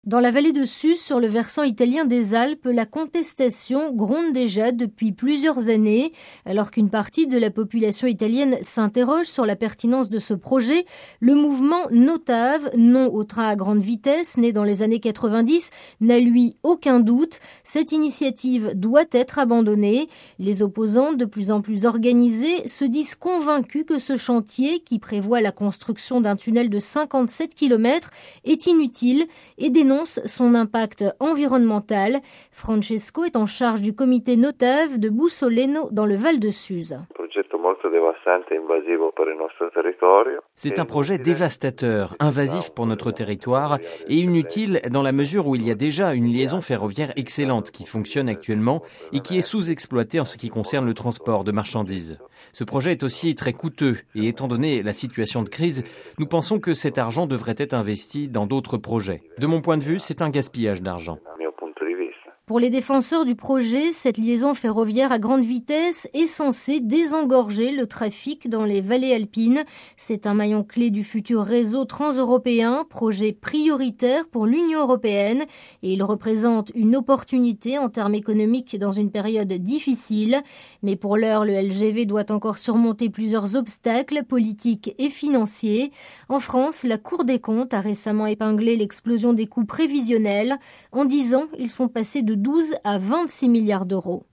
Dans la vallée de Suse, sur le versant italien des Alpes, la contestation gronde déjà depuis plusieurs années. Alors qu'une partie de la population italienne s'interroge sur la pertinence de ce projet, le mouvement Notave, nom au train à grande vitesse, né dans les années 90, n'a lui aucun doute. Cette initiative doit être abandonnée. Les opposants, de plus en plus organisés, se disent convaincus que ce chantier, qui prévoit la construction d'un tunnel de 57 km, est inutile et dénonce son impact environnemental. Francesco est en charge du comité Notave de Bussoleno dans le Val de Suse. C'est un projet dévastateur, invasif pour notre territoire et inutile dans la mesure où il y a déjà une liaison ferroviaire excellente qui fonctionne actuellement et qui est sous-exploitée en ce qui concerne le transport de marchandises. Ce projet est aussi très coûteux et étant donné la situation de crise, nous pensons que cet argent devrait être investi dans d'autres projets. De mon point de vue, c'est un gaspillage d'argent. Pour les défenseurs du projet, cette liaison ferroviaire à grande vitesse est censée désengorger le trafic dans les vallées alpines. C'est un maillon clé du futur réseau transeuropéen, projet prioritaire pour l'Union européenne, et il représente une opportunité en termes économiques dans une période difficile. Mais pour l'heure, le LGV doit encore surmonter plusieurs obstacles politiques et financiers. En France, la Cour des comptes a récemment épinglé l'explosion des coûts prévisionnels. En 10 ans, ils sont passés de 12 à 26 milliards d'euros.